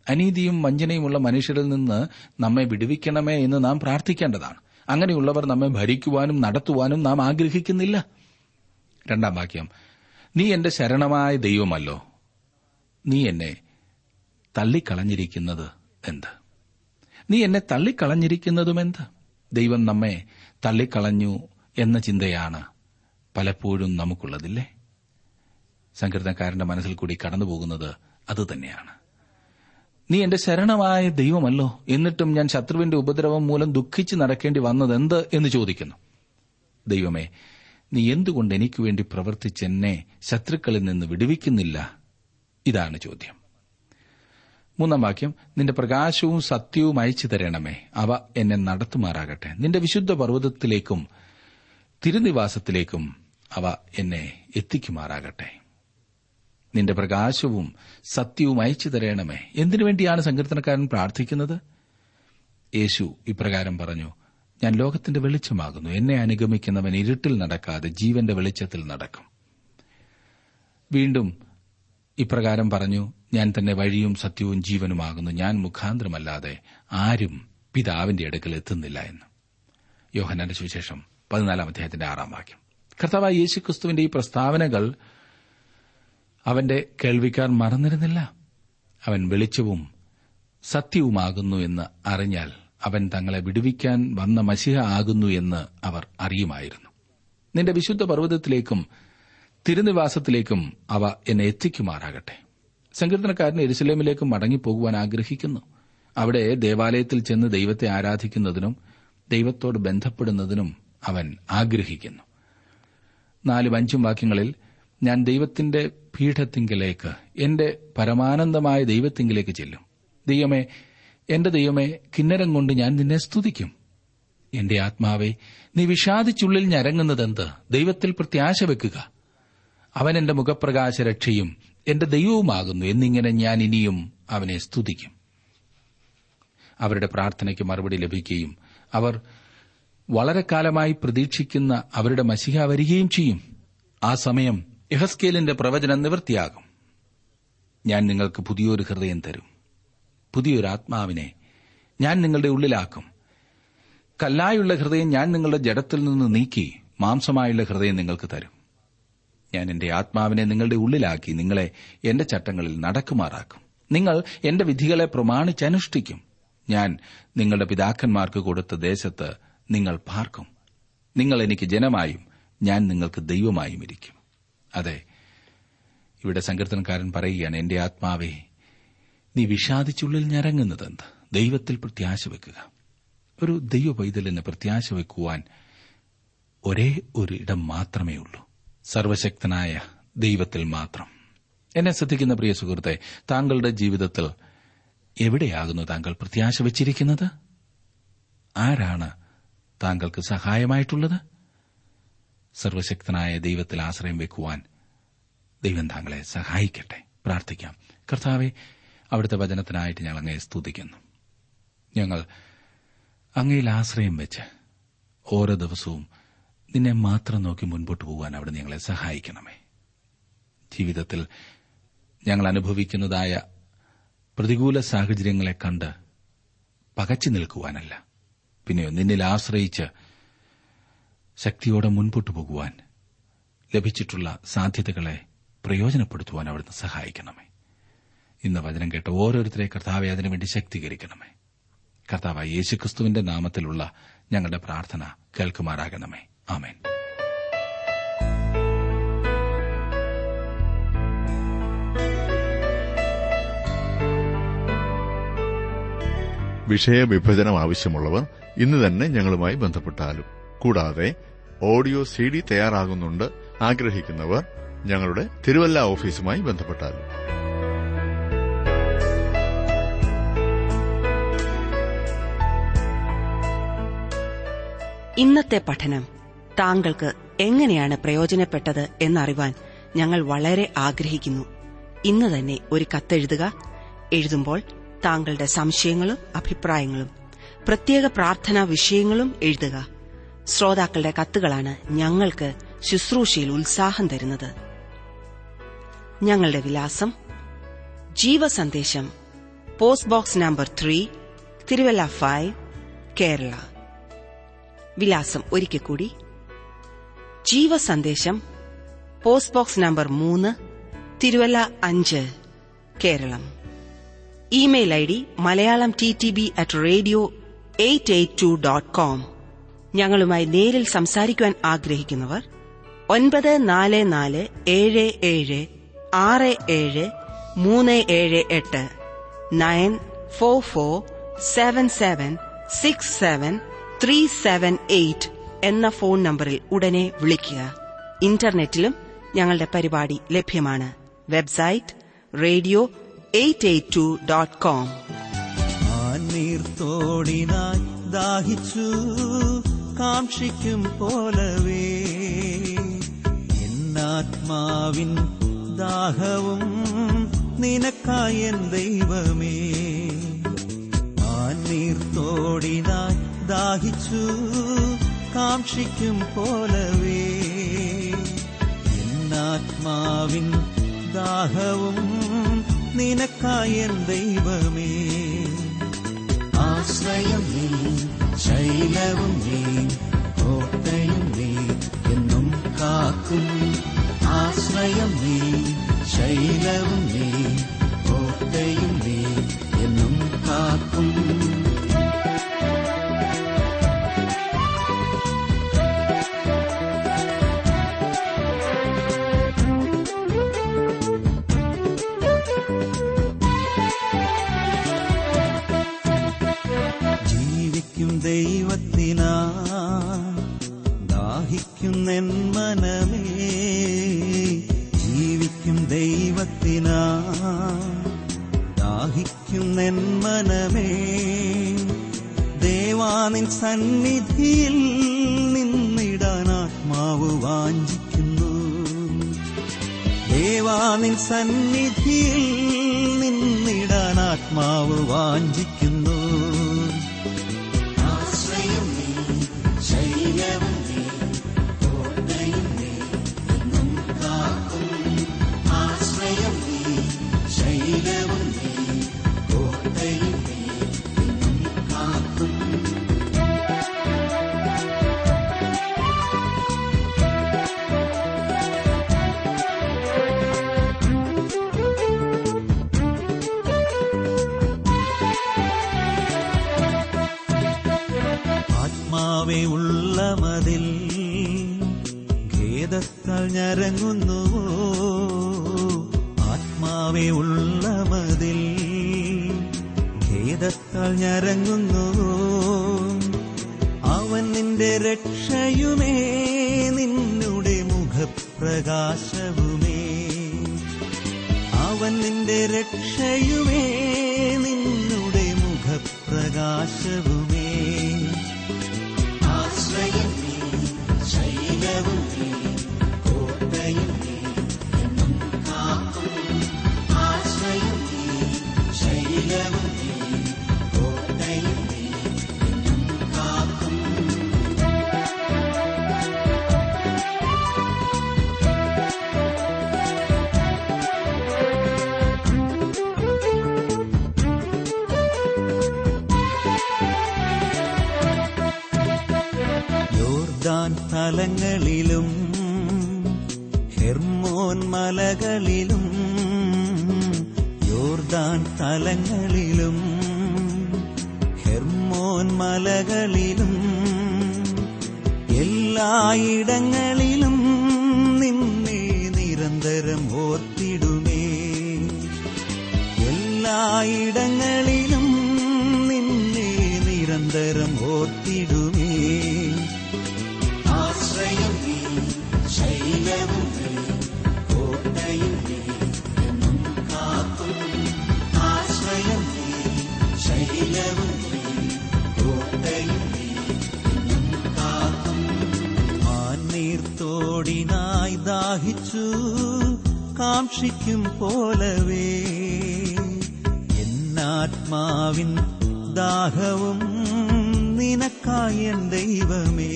അനീതിയും വഞ്ചനയുമുള്ള മനുഷ്യരിൽ നിന്ന് നമ്മെ വിടുവിക്കണമേ എന്ന് നാം പ്രാർത്ഥിക്കേണ്ടതാണ്. അങ്ങനെയുള്ളവർ നമ്മെ ഭരിക്കുവാനും നടത്തുവാനും നാം ആഗ്രഹിക്കുന്നില്ല. രണ്ടാം വാക്യം, നീ എന്റെ ശരണമായ ദൈവമല്ലോ, നീ എന്നെ തള്ളിക്കളഞ്ഞിരിക്കുന്നത് എന്ത്? നീ എന്നെ തള്ളിക്കളഞ്ഞിരിക്കുന്നതുമെന്ത്? ദൈവം നമ്മെ തള്ളിക്കളഞ്ഞു എന്ന ചിന്തയാണ് പലപ്പോഴും നമുക്കുള്ളതില്ലേ? സങ്കീർത്തനക്കാരന്റെ മനസ്സിൽ കൂടി കടന്നുപോകുന്നത് അതുതന്നെയാണ്. നീ എന്റെ ശരണമായ ദൈവമല്ലോ, എന്നിട്ടും ഞാൻ ശത്രുവിന്റെ ഉപദ്രവം മൂലം ദുഃഖിച്ച് നടക്കേണ്ടി വന്നതെന്ത് എന്ന് ചോദിക്കുന്നു. ദൈവമേ, നീ എന്തുകൊണ്ട് എനിക്ക് വേണ്ടി പ്രവർത്തിച്ചെന്നെ ശത്രുക്കളിൽ നിന്ന് വിടുവിക്കുന്നില്ല? ഇതാണ് ചോദ്യം. മൂന്നാം വാക്യം, നിന്റെ പ്രകാശവും സത്യവും അയച്ചു തരണമേ, അവ എന്നെ നടത്തുമാറാകട്ടെ. നിന്റെ വിശുദ്ധ പർവ്വതത്തിലേക്കും തിരുനിവാസത്തിലേക്കും അവ എന്നെ എത്തിക്കുമാറാകട്ടെ. നിന്റെ പ്രകാശവും സത്യവും അയച്ചു തരണമേ. എന്തിനുവേണ്ടിയാണ് സങ്കീർത്തനക്കാരൻ പ്രാർത്ഥിക്കുന്നത്? യേശു ഇപ്രകാരം പറഞ്ഞു, ഞാൻ ലോകത്തിന്റെ വെളിച്ചമാകുന്നു. എന്നെ അനുഗമിക്കുന്നവൻ ഇരുട്ടിൽ നടക്കാതെ ജീവന്റെ വെളിച്ചത്തിൽ നടക്കും. വീണ്ടും ഇപ്രകാരം പറഞ്ഞു, ഞാൻ തന്നെ വഴിയും സത്യവും ജീവനുമാകുന്നു. ഞാൻ മുഖാന്തരമല്ലാതെ ആരും പിതാവിന്റെ അടുക്കൽ എത്തുന്നില്ല എന്ന്. യോഹന്നാന്റെ സുവിശേഷം പതിനാലാം അധ്യായത്തിന്റെ ആറാം വാക്യം. കർത്താവായ യേശുക്രിസ്തുവിന്റെ ഈ പ്രസ്താവനകൾ അവന്റെ കേൾവിക്കാർ മറന്നിരുന്നില്ല. അവൻ വെളിച്ചവും സത്യവുമാകുന്നു എന്ന് അറിഞ്ഞാൽ അവൻ തങ്ങളെ വിടുവിക്കാൻ വന്ന മശിഹ ആകുന്നു എന്ന് അവർ അറിയുമായിരുന്നു. നിന്റെ വിശുദ്ധ പർവ്വതത്തിലേക്കും തിരുനിവാസത്തിലേക്കും അവ എന്നെ എത്തിക്കുമാറാകട്ടെ. സങ്കീർത്തനക്കാരൻ യെരുശലേമിലേക്ക് മടങ്ങിപ്പോകുവാൻ ആഗ്രഹിക്കുന്നു. അവിടെ ദേവാലയത്തിൽ ചെന്ന് ദൈവത്തെ ആരാധിക്കുന്നതിനും ദൈവത്തോട് ബന്ധപ്പെടുന്നതിനും അവൻ ആഗ്രഹിക്കുന്നു. നാലും അഞ്ചും വാക്യങ്ങളിൽ, ഞാൻ ദൈവത്തിന്റെ പീഠത്തിങ്കിലേക്ക്, എന്റെ പരമാനന്ദമായ ദൈവത്തിങ്കിലേക്ക് ചെല്ലും. ദൈവമേ, എന്റെ ദൈവമേ, കിന്നരം കൊണ്ട് ഞാൻ നിന്നെ സ്തുതിക്കും. എന്റെ ആത്മാവേ, നീ വിഷാദിച്ചുള്ളിൽ ഞരങ്ങുന്നതെന്ത്? ദൈവത്തിൽ പ്രത്യാശ വെക്കുക. അവൻ എന്റെ മുഖപ്രകാശ രക്ഷയും എന്റെ ദൈവവുമാകുന്നു എന്നിങ്ങനെ ഞാൻ ഇനിയും അവനെ സ്തുതിക്കും. അവരുടെ പ്രാർത്ഥനയ്ക്ക് മറുപടി ലഭിക്കുകയും അവർ വളരെ കാലമായി പ്രതീക്ഷിക്കുന്ന അവരുടെ മശിഹ വരികയും ചെയ്യും. ആ സമയം യെഹെസ്കേലിന്റെ പ്രവചനം നിവൃത്തിയാകും. ഞാൻ നിങ്ങൾക്ക് പുതിയൊരു ഹൃദയം തരും, പുതിയൊരു ആത്മാവിനെ ഞാൻ നിങ്ങളുടെ ഉള്ളിലാക്കും. കല്ലായുള്ള ഹൃദയം ഞാൻ നിങ്ങളുടെ ജഡത്തിൽ നിന്ന് നീക്കി മാംസമായുള്ള ഹൃദയം നിങ്ങൾക്ക് തരും. ഞാൻ എന്റെ ആത്മാവിനെ നിങ്ങളുടെ ഉള്ളിലാക്കി നിങ്ങളെ എന്റെ ചട്ടങ്ങളിൽ നടക്കുമാറാക്കും. നിങ്ങൾ എന്റെ വിധികളെ പ്രമാണിച്ചനുഷ്ഠിക്കും. ഞാൻ നിങ്ങളുടെ പിതാക്കന്മാർക്ക് കൊടുത്ത ദേശത്ത് നിങ്ങൾ പാർക്കും. നിങ്ങൾ എനിക്ക് ജനമായും ഞാൻ നിങ്ങൾക്ക് ദൈവമായും ഇരിക്കും. അതെ, ഇവിടെ സങ്കീർത്തനക്കാരൻ പറയുകയാണ്, എന്റെ ആത്മാവേ, നീ വിഷാദിച്ചുള്ളിൽ ഞരങ്ങുന്നതെന്ത്? ദൈവത്തിൽ പ്രത്യാശ വെക്കുക. ഒരു ദൈവ പൈതലിന് പ്രത്യാശ വെക്കുവാൻ ഒരേ ഒരു ഇടം മാത്രമേ ഉള്ളൂ, സർവശക്തനായ ദൈവത്തിൽ മാത്രം. എന്നെ ശ്രദ്ധിക്കുന്ന പ്രിയ സുഹൃത്തെ, താങ്കളുടെ ജീവിതത്തിൽ എവിടെയാകുന്നു താങ്കൾ പ്രത്യാശ വച്ചിരിക്കുന്നത്? ആരാണ് താങ്കൾക്ക് സഹായമായിട്ടുള്ളത്? സർവശക്തനായ ദൈവത്തിൽ ആശ്രയം വെക്കുവാൻ ദൈവം താങ്കളെ സഹായിക്കട്ടെ. പ്രാർത്ഥിക്കാം. കർത്താവെ, അവിടുത്തെ വചനത്തിനായിട്ട് ഞങ്ങൾ അങ്ങയെ സ്തുതിക്കുന്നു. ഞങ്ങൾ അങ്ങയിൽ ആശ്രയം വെച്ച് ഓരോ ദിവസവും നിന്നെ മാത്രം നോക്കി മുൻപോട്ട് പോകാൻ അവിടെ ഞങ്ങളെ സഹായിക്കണമേ. ജീവിതത്തിൽ ഞങ്ങൾ അനുഭവിക്കുന്നതായ പ്രതികൂല സാഹചര്യങ്ങളെ കണ്ട് പകച്ചു നിൽക്കുവാനല്ല, പിന്നെയോ നിന്നിൽ ആശ്രയിച്ച് ശക്തിയോടെ മുൻപോട്ട് പോകുവാൻ ലഭിച്ചിട്ടുള്ള സാധ്യതകളെ പ്രയോജനപ്പെടുത്തുവാൻ അവിടുന്ന് സഹായിക്കണമേ. ഇന്ന് വചനം കേട്ട ഓരോരുത്തരെ കർത്താവെ അതിനുവേണ്ടി ശക്തീകരിക്കണമേ. കർത്താവായ യേശുക്രിസ്തുവിന്റെ നാമത്തിലുള്ള ഞങ്ങളുടെ പ്രാർത്ഥന കേൾക്കുമാറാകണമേ. ആമേൻ. വിഷയവിഭജനം ആവശ്യമുള്ളവർ ഇന്ന് തന്നെ ഞങ്ങളുമായി ബന്ധപ്പെട്ടാലും. കൂടാതെ ഓഡിയോ സി ഡി തയ്യാറാകുന്നുണ്ട് ആഗ്രഹിക്കുന്നവർ ഞങ്ങളുടെ തിരുവല്ല ഓഫീസുമായി ബന്ധപ്പെട്ടാലും. ഇന്നത്തെ പഠനം താങ്കൾക്ക് എങ്ങനെയാണ് പ്രയോജനപ്പെട്ടത് എന്നറിവാൻ ഞങ്ങൾ വളരെ ആഗ്രഹിക്കുന്നു. ഇന്ന് തന്നെ ഒരു കത്തെഴുതുക. എഴുതുമ്പോൾ താങ്കളുടെ സംശയങ്ങളും അഭിപ്രായങ്ങളും പ്രത്യേക പ്രാർത്ഥനാ വിഷയങ്ങളും എഴുതുക. ശ്രോതാക്കളുടെ കത്തുകളാണ് ഞങ്ങൾക്ക് ശുശ്രൂഷയിൽ ഉത്സാഹം തരുന്നത്. ഞങ്ങളുടെ വിലാസം: ജീവസന്ദേശം, post box number three, Thiruvalla five, Kerala. വിലാസം ഒരിക്കൽ കൂടി: ജീവസന്ദേശം, പോസ്റ്റ് ബോക്സ് നമ്പർ മൂന്ന്, തിരുവല്ല അഞ്ച്, Keralam. Email I D Malayalam T T B at radio eight eight two dot com. ഞങ്ങളുമായി നേരിൽ സംസാരിക്കുവാൻ ആഗ്രഹിക്കുന്നവർ ഒൻപത് നാല് നാല് ഏഴ് ഏഴ് ആറ് ഏഴ് മൂന്ന് ഏഴ് എട്ട് nine four four seven seven six seven three seven eight എന്ന ഫോൺ നമ്പറിൽ ഉടനെ വിളിക്കുക. ഇന്റർനെറ്റിലും ഞങ്ങളുടെ പരിപാടി ലഭ്യമാണ്. Website radio eight eight two dot com. നീർത്തോടിനായി ദാഹിച്ചു കാക്ഷിക്കും പോലവേ എന്നാത്മാവിൻ ദാഹവും നിനക്കായൻ ദൈവമേ. നീർത്തോടിനായി ദാഹിച്ചു കാക്ഷിക്കും പോലവേ എന്നാത്മാവിൻ ദാഹവും നിനക്കായൻ ദൈവമേ. ആശ്രയം നീ, ശൈലവും നീ, കോട്ടയും നീ, എന്നും കാക്കും. ആശ്രയം നീ, ശൈലവും നീ, കോട്ടയും നീ, എന്നും കാക്കും. ദൈവത്തിനാ ദാഹിക്കുന്നെൻ മനമേ, ജീവിക്കും ദൈവത്തിനാ ദാഹിക്കുന്നെൻ മനമേ. ദേവാനിൻ സന്നിധിയിൽ നിന്നിടാൻ ആത്മാവ് വാഞ്ചിക്കുന്നു. ദേവാനിൻ സന്നിധിയിൽ നിന്നിടാൻ ആത്മാവ് വാഞ്ചിക്കുന്നു. ഉള്ളമതിൽ ഖേദത്താൽ ഞരങ്ങുന്നുവോ, ആത്മാവേ ഉള്ളമതിൽ ഖേദത്താൽ ഞരങ്ങുന്നുവോ. അവൻ നിന്റെ രക്ഷയുമേ, നിന്നുടെ മുഖപ്രകാശവുമേ. അവൻ നിന്റെ രക്ഷയുമേ, നിന്നുടെ മുഖപ്രകാശവുമേ. ആശ്രയം നീ, ശൈലവും നീ, കോട്ടയും നീ, എന്നും കാക്കും. ആശ്രയം നീ, ശൈലവും നീ, കോട്ടയും നീ, എന്നും കാക്കും. യോർദാൻ തലങ്ങളിലും ഹെർമോൻ മലകളിലും, യോർദാൻ തലങ്ങളിലും ഹെർമോൻ മലകളിലും, എല്ലായിടങ്ങളിലും നിന്നെ നിരന്തരം ഓർത്തിടുമേ. എല്ലായിടങ്ങളിലും നിന്നെ നിരന്തരം ഓർത്തിടുമേ. ആശ്രയം നീ, ശൈലവും നീ, കോട്ടയും നീ, എന്നും കാക്കും. ആശ്രയം നീ, ശൈലവും നീ, കോട്ടയും നീ, എന്നും കാക്കും. മാന്നീർത്തോടിനായി ദാഹിച്ചു കാക്ഷിക്കും പോലവേ എന്നാത്മാവിൻ ദാഹവും നിനക്കായൻ ദൈവമേ.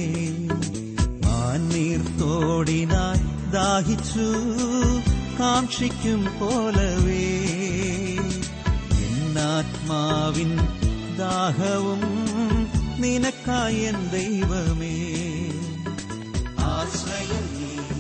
മാന്നീർത്തോടിനായി ദാഹിച്ചു കാക്ഷിക്കും പോലവേ എന്നാത്മാവിൻ ദാഹവും നിനക്കായ ദൈവമേ. ആശ്രയം നീ